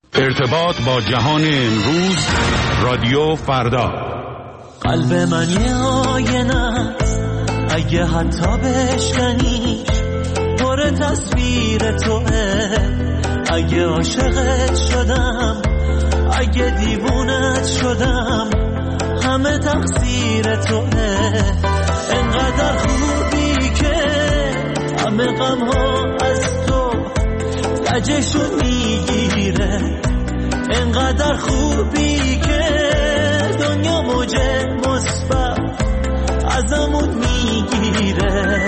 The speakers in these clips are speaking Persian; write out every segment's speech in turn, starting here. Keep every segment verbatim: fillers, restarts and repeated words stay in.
ارتباط با جهان امروز، رادیو فردا. قلب من یه آینه است، اگه حتی بشکنیش پر تصویر توه. اگه عاشقت شدم، اگه دیوونت شدم، همه تقصیر توه. انقدر خوبی که همه غم ها از تو لجشون میگیره. انقدر خوبی که دنیا موجه مثبت ازمون میگیره.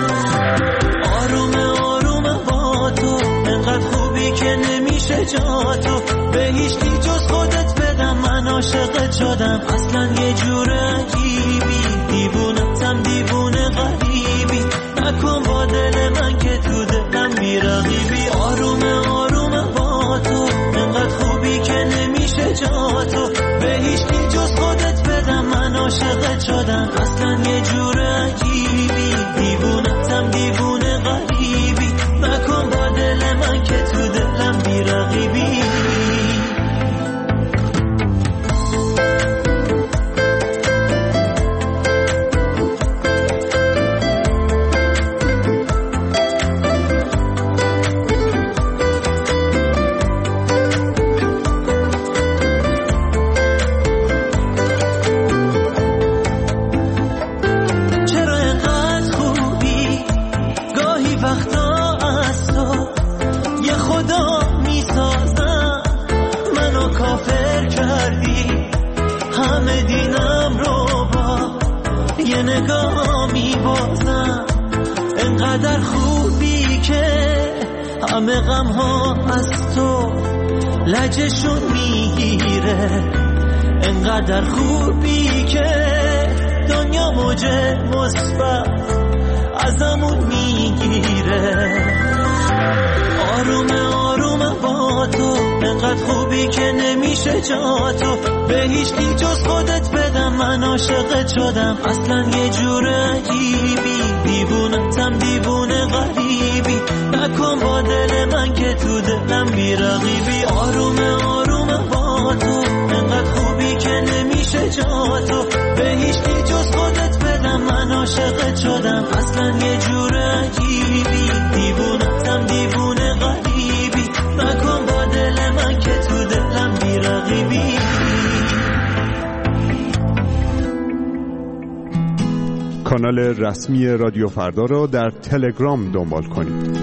آرومه آرومه با تو، انقدر خوبی که نمیشه جا تو. به هیچ کی جز خودت بدم، من عاشقت شدم. اصلا یه جور عجیبی، دیوونتم دیوونه غریبی. نکن با دل من که تو دلم بی‌رقیبی. آرومه آرومه با تو، انقدر خوبی که نمیشه جا تو. به هیچ کی جز خودت بدم، من عاشقت شدم. اصلا یه جور عجیبی، دیوونتم دیوونه غریبی. نکن با دل من که تو دلم بی‌رقیبی. انقدر خوبی که همه غم ها از تو لجشون میگیره. انقدر خوبی که دنیا موجه مثبت ازمون میگیره. آرومه آرومه با تو، انقدر خوبی که نمیشه جا تو. به هیچ کی جز خودت بدم، من عاشقت شدم. اصلا یه جور عجیبی، دیوونتم دیوونه غریبی. نکن با دل من که تو دلم بی‌رقیبی. آرومه آرومه با تو، انقدر خوبی که نمیشه جا تو. به هیچ کی جز خودت بدم، من عاشقت شدم. اصلا یه جور عجیبی، دیوونتم دیوونه غریبی. نکن با دل من که تو دلم بی‌رقیبی. کانال رسمی رادیو فردا را در تلگرام دنبال کنید.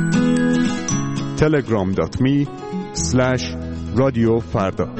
تلگرام دات می اسلش رادیو فردا.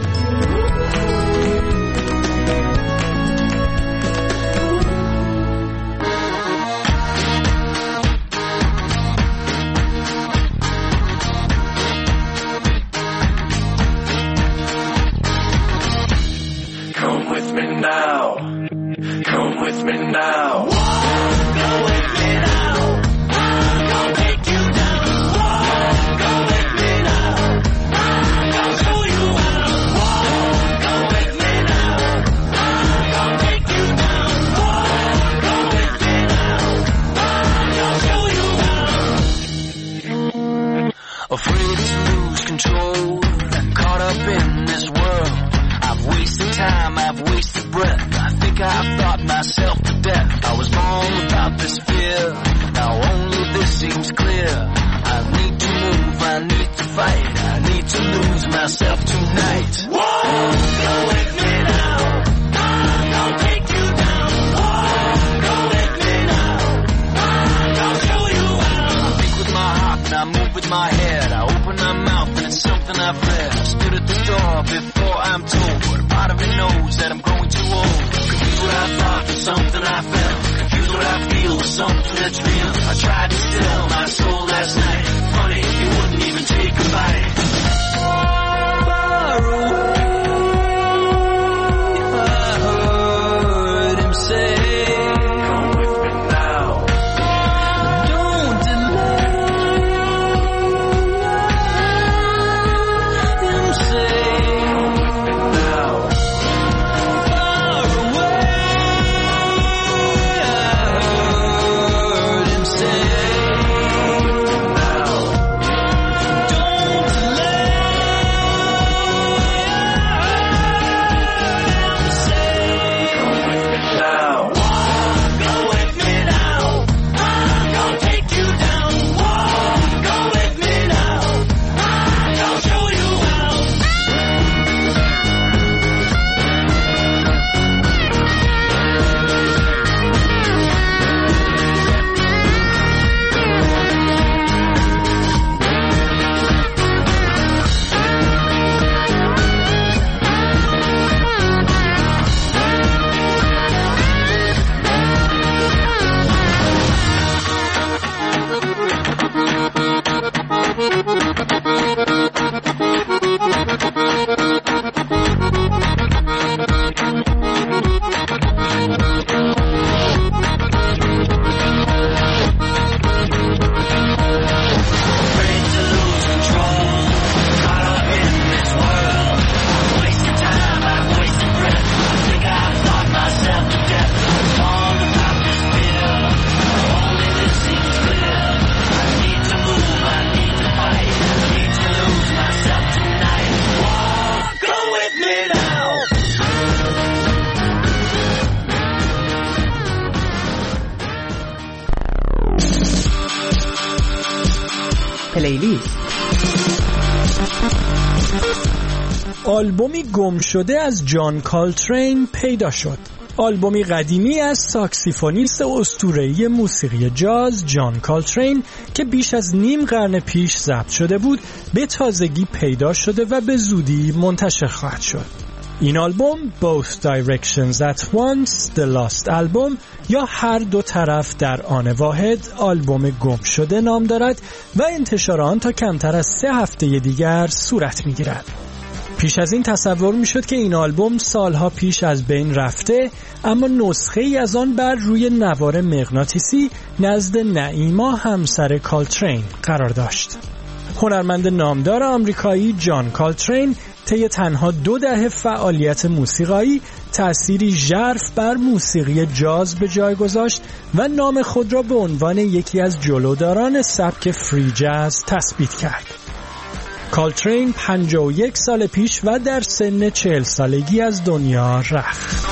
آلبومی گم شده از جان کالترین پیدا شد. آلبومی قدیمی از ساکسیفونیست اسطوره‌ای موسیقی جاز جان کالترین که بیش از نیم قرن پیش ضبط شده بود به تازگی پیدا شده و به زودی منتشر خواهد شد. این آلبوم Both Directions at Once The Lost Album یا هر دو طرف در آن واحد آلبوم گم شده نام دارد و انتشار آن تا کمتر از سه هفته دیگر صورت می‌گیرد. پیش از این تصور می‌شد که این آلبوم سالها پیش از بین رفته، اما نسخه ای از آن بر روی نوار مغناطیسی نزد نعیما همسر کالترین قرار داشت. هنرمند نامدار آمریکایی جان کالترین طی تنها دو دهه فعالیت موسیقایی تأثیری ژرف بر موسیقی جاز به جای گذاشت و نام خود را به عنوان یکی از جلوداران سبک فری جاز تثبیت کرد. کالترین پنجاه و یک سال پیش و در سن چهل سالگی از دنیا رفت.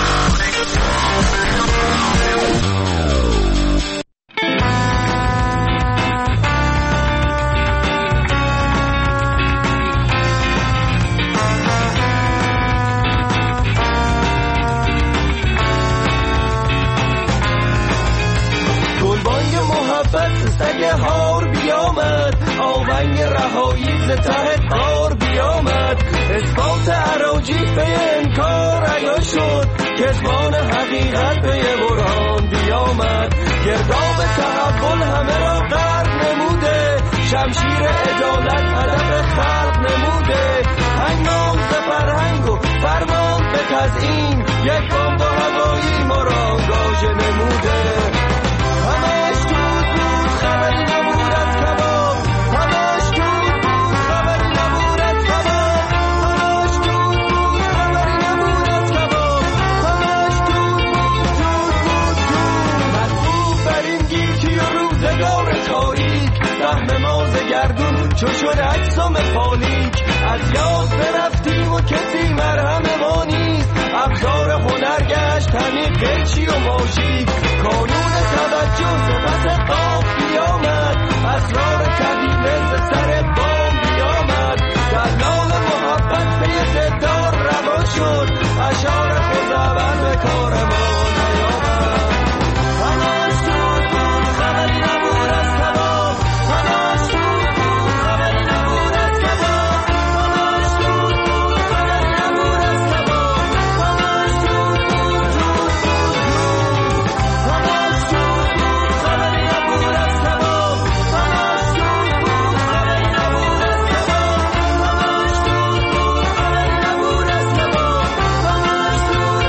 سگ هار بیامد، آونگ رهایی ز ته قار بیامد، اثبات عراجیف به انکار عیان شد، کتمان حقیقت به برهان بیامد، گرداب تحول همه را غرق نموده، شمشیر عدالت هدف خلق نموده، هنگام ز فرهنگ و فرمان به تزیین، یک بمب هوایی ما را آنگاژه نموده. همش دود بود خبری نبود از کباب، همش دود بود خبری نبود از کباب، همش دود بود خبری نبود از کباب، همش دود بود دود بود دود. مطلوب بر این گیتی و روزگار تاریک، سهم ما ز گردون چون شد اجسام پالیک، از یاد برفتیم و کسی مرهم ما نیست، ابزار هنر گشت همین قیچی و ماژیک، کانون توجه سپس قاف بیامد، اسرار طبیعه ز سر بام بیامد، دلال محبت به زدار روان شد، اشعار خزعبل به کار ما نیامد. همش دود بود خبری نبود از کباب، همش دود بود خبری نبود از کباب، همش دود بود خبری نبود از کباب، همش دود بود دود بود دود، همش دود بود خبری نبود از کباب، همش دود بود خبری نبود از کباب، همش دود بود خبری نبود از کباب، همش دود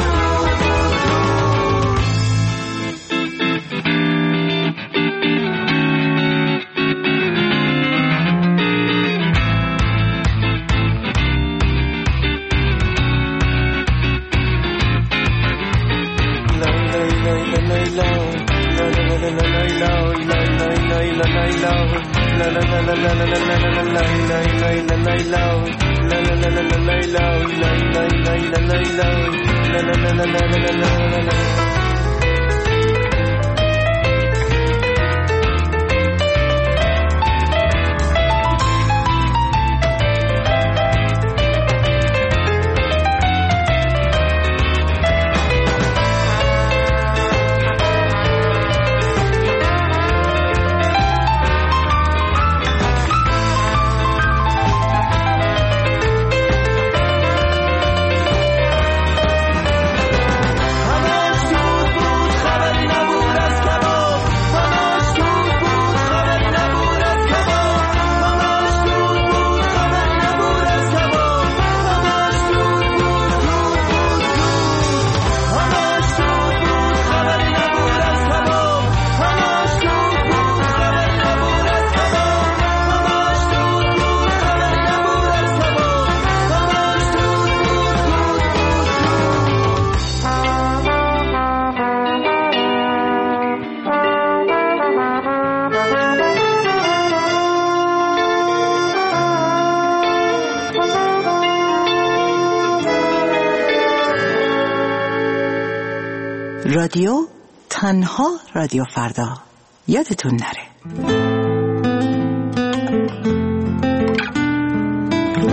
رادیو تنها رادیو فردا، یادتون نره.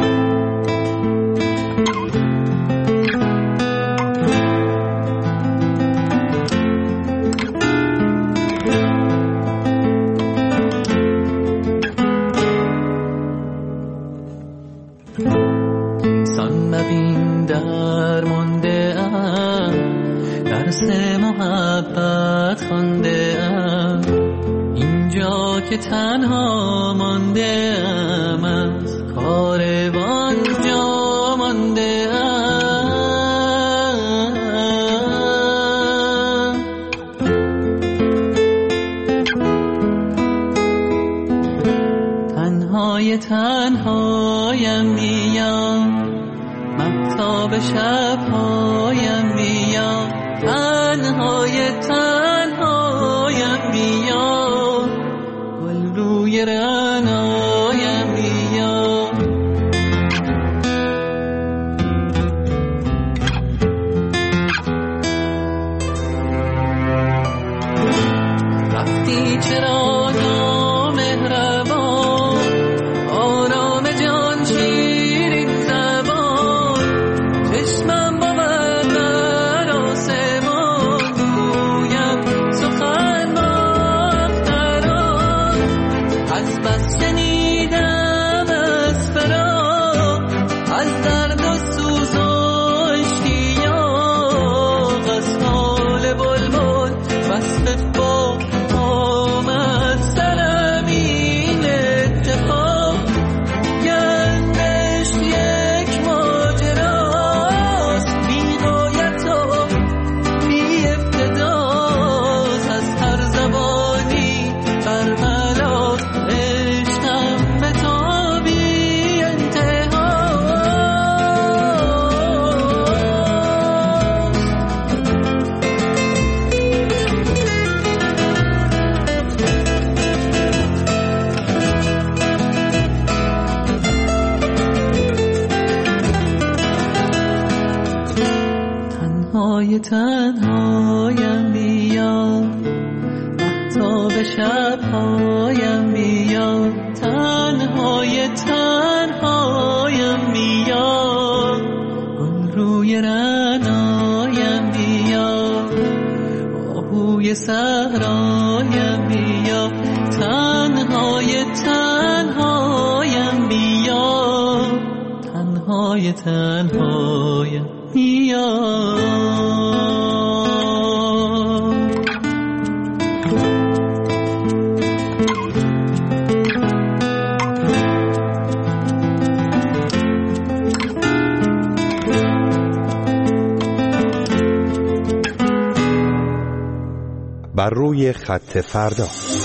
سان مبین در مانده ام، درس محبت خوانده ام، اینجا که تنها مانده ام، از کاروان جا مانده ام. تنهای تنهایم میام، مهتاب شبهایم میام، تنهای تنهایم میام، گل روی رعنایم میام. رفتی چرا نامهربان، آرام جان شیرین زبان، چشمم با من در آسمان، گویم سخن با اختران. از بس شنیدم از فراق، از درد و سوز و اشتیاق، از حال بلبل وصف باغ آمد سرم این اتفاق. گردش یک ماجراست، بی غایت و بی ابتداست، از هر زبانی برملاست، عشقم به تا بی انتهاست. تنهای تنهایم میام، مهتاب شبهایم میام، تنهای تنهایم میام، گل روی رعنایم میام، آهوی صحرایم میام، تنهای تنهایم میام، تنهای تنهایم میام. بر روی خط فردا.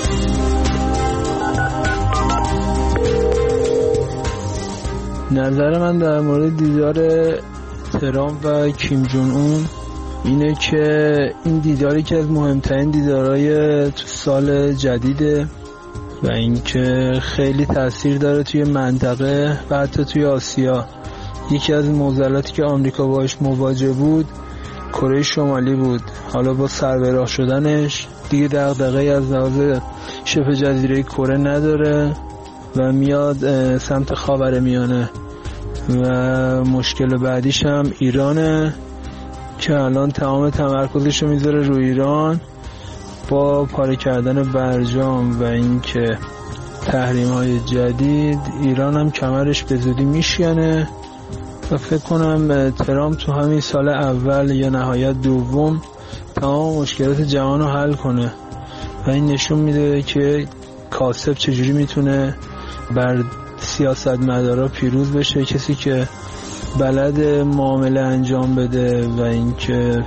نظر من در مورد دیدار ترامپ و کیم جون اون اینه که این دیداری که از مهمترین دیدارهای تو سال جدیده و اینکه خیلی تاثیر داره توی منطقه و حتی توی آسیا. یکی از معضلاتی که آمریکا باهاش مواجه بود کره شمالی بود. حالا با سربراه شدنش دیگه دغدغه‌ای از لحاظ شبه جزیره کره نداره و میاد سمت خاورمیانه و مشکل بعدیش هم ایرانه که الان تمام تمرکزش رو میذاره روی ایران با پاره کردن برجام و اینکه تحریم‌های جدید. ایران هم کمرش به زودی میشکنه و فکر کنم ترامپ تو همین سال اول یا نهایت دوم تمام مشکلات جهان رو حل کنه و این نشون میده که کاسب چجوری میتونه بر سیاستمدارا پیروز بشه، کسی که بلد معامله انجام بده و اینکه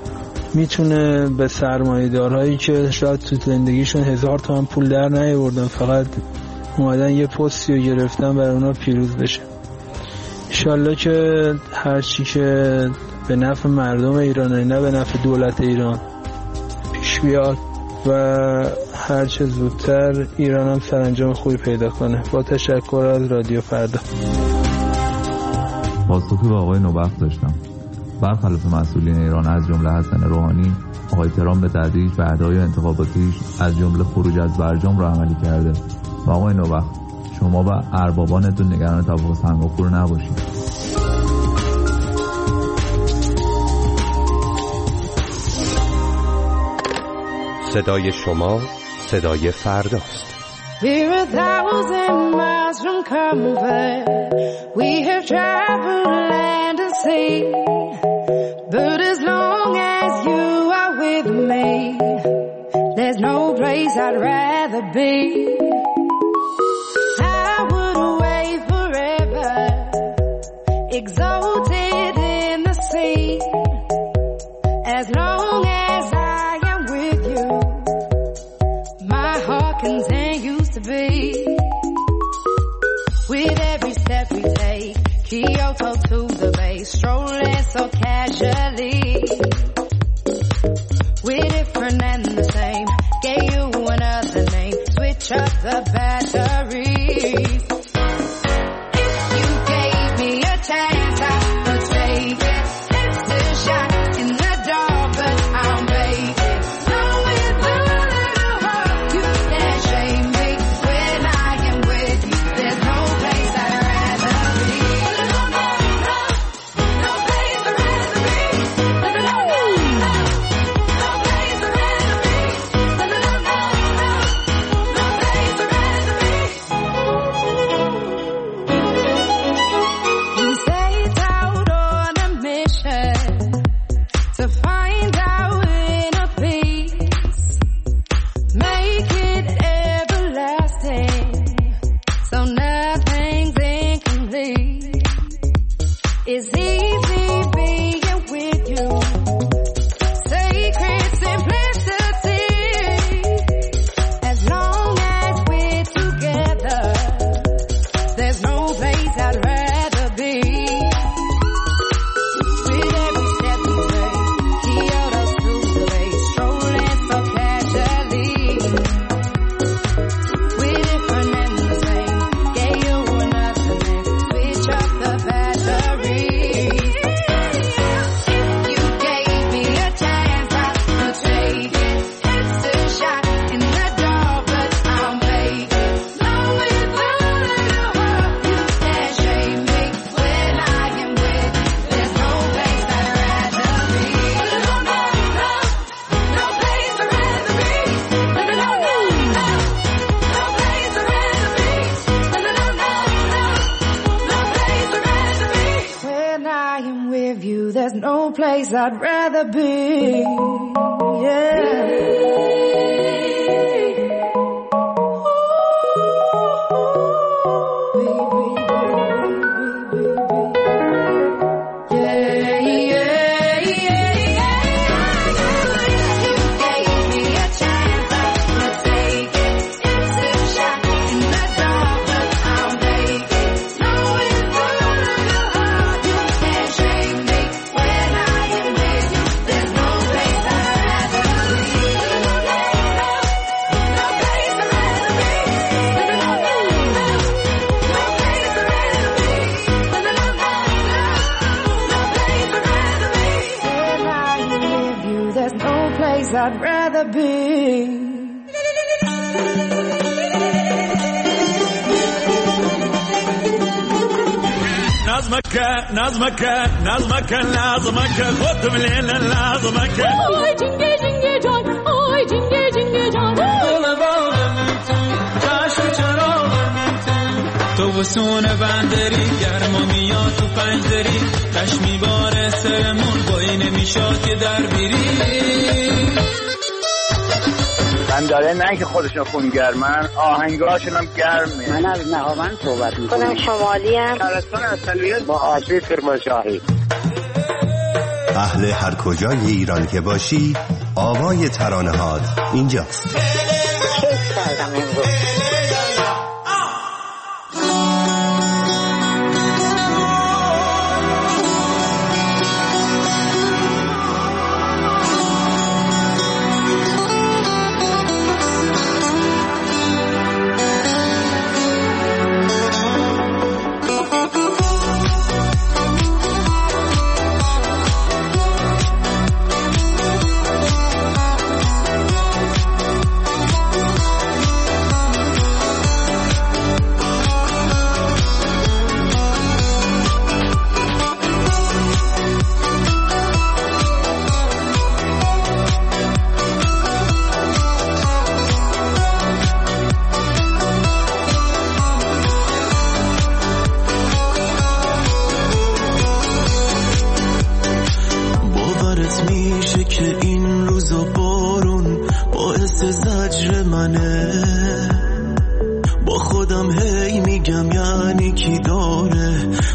میتونه به سرمایه‌دارهایی که شاید تو زندگیشون هزار تومن پول در نیاوردن فقط اومدن یه پستی رو گرفتن برای اونا پیروز بشه. انشالله که هر چی که به نفع مردم ایرانه نه به نفع دولت ایران پیش بیاد و هر چه زودتر ایران هم سرانجام خوبی پیدا کنه. با تشکر از رادیو فردا. پاسخی به آقای نوبخت داشتم. برخلاف مسئولین ایران از جمله حسن روحانی، آقای ترامپ به تدریج وعده‌های انتخاباتیش از جمله خروج از برجام را عملی کرده. و آقای نوبخت شما و اربابانتون نگران توافق سنگاپور نباشید. صدای شما صدای فرداست. We're a thousand miles from comfort. We have traveled land and sea. But as long as you are with me, there's no place I'd rather be. I would away forever, exalted in the sea. As long as I am with you, my heart continues to beat. With every step we take, Kyoto to the bay, strolling so casually. We're different and the same, gave you another name, switch up the batteries. If you gave me a chance, I would take it. It's a shot in the dark, but I'll make it. Knowing the little heart, you can't shame me. When I am with you, there's no place I'd rather be. No, no, no, no place I'd rather be. No, no, no, no, no place I'd rather be. No, no, no, no, no place I'd rather be. You set out on a mission to find our inner peace, make it everlasting, so nothing's incomplete. It's easy being with you, sacred simplicity. As long as we're together, there's no place I'd rather be. With every step we take, Kyoto to the bay, strolling so casually. We're different and the same, gave you another name, switch up the batteries. If you gave me a chance, I would take it. It's a shot in the dark, but I'll make it. Knowing the little heart, you can't shame me. When I am with you, there's no place I'd rather be. No, no, no, no place I'd rather be. No, no, no, no, no place I'd rather be. No, no, no, no, no place I'd rather be. When I am with you, there's no place I'd rather be. I'd rather be. نظمك نظمك نظمك لازمك خد من هنا لازمك آی جنگه جنگه جان آی جنگه جنگه جان دل باغم تو جشن چراغم تو وسون بندری گرما میاد تو پنجدری کش میباره سرمون بایی نمیشاد که در بیری من داره نه که خودشون خونگرمن آهنگاشون هم گرمه. من از نهاوند صحبت میکنم. خودم شمالی هم شهرستان اصلیت با آسیب کرمانشاهی. اهل هر کجای ایران که باشی آوای ترانه‌هات اینجاست. کیف کردم امروز.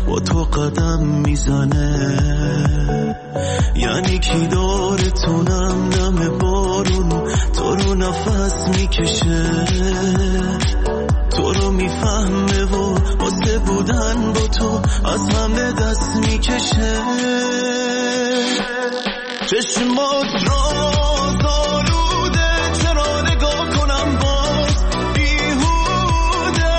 با تو قدم میزنه، یعنی کی دارتونم نم بارون تو رو نفس میکشه، تو رو میفهمه و واسه بودن با تو از همه دست میکشه. چشمات راز آلوده، چرا نگاه کنم باز بیهوده،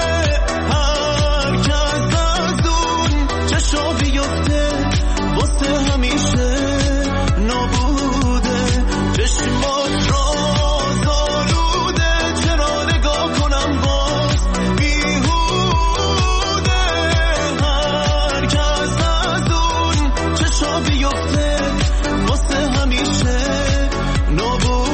هر کس از اون چشا بیفته واسه همیشه نابوده. چشمات راز آلوده، چرا نگاه کنم باز بیهوده، هر کس از اون چشا بیفته واسه همیشه نابوده.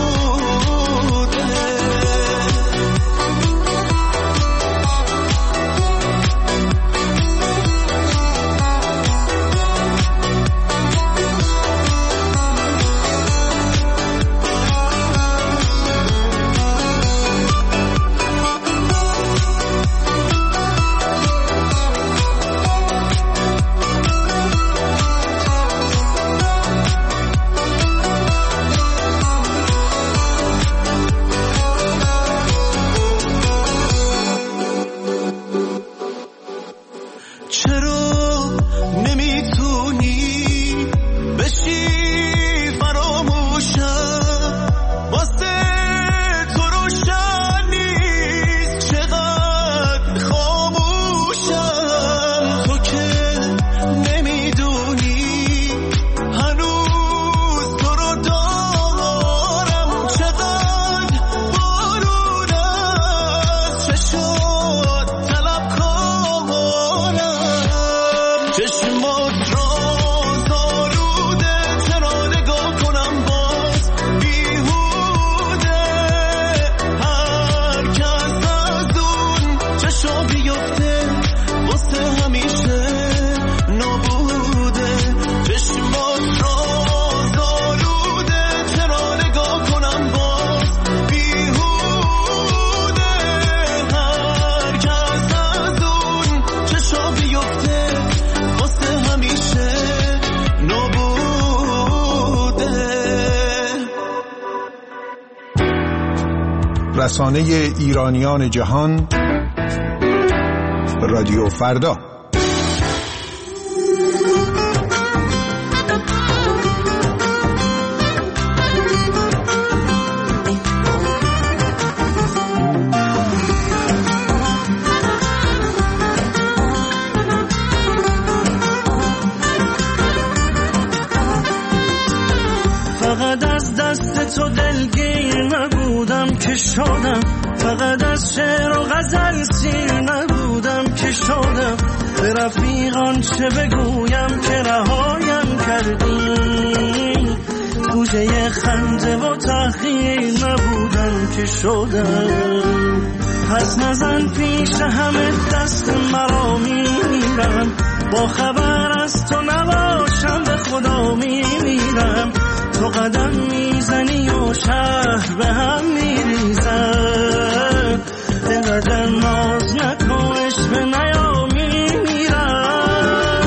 رسانه ایرانیان جهان، رادیو فردا. فقط از دست تو دلگیر نبودم که شدم، فقط از شعر و غزل سیر نبودم که شدم، به رفیقان چه بگویم که رهایم کردی، گوشه خنده و تأخیر نبودم که شدم. پس نزن پیش همه دست مرا میمیرم، با خبر از تو نباشم به خدا میمیرم، تو قدم میزنی و شهر به هم میریزم، اینقدر ناز نکنش به نیا میمیرم.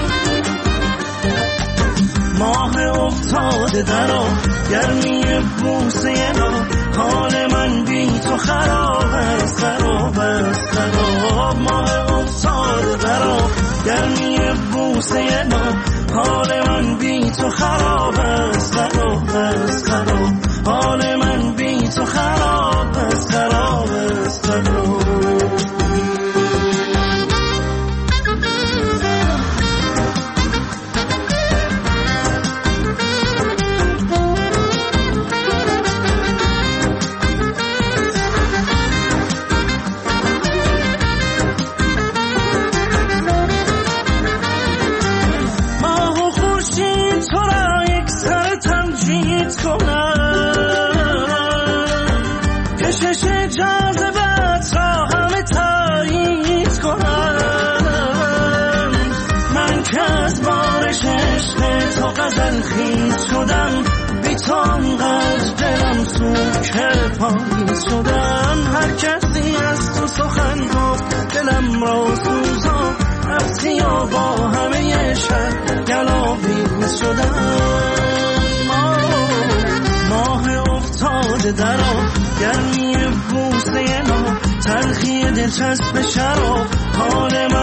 ماه افتاده درا گرمی بوسه نا، حال من بی تو خراب است خراب است خراب. ماه افتاده درا گرمی بوسه نا، حال من بی تو خراب است خراب است خراب. حال من بی تو خراب است خراب است خراب. کشش جاذبت را همه تایید کنم، من که از بارش عشق تو غزل خیز شدم، بی تو انقدر دلم سوخت که پاییز شدم. هر کسی از تو سخن گفت دلم را سوزان، رفتی و و با همه شهر گلاویز شدن. ماه افتاده در آب، گرمی بوسه ناب، تلخی دلچسب شراب، حال من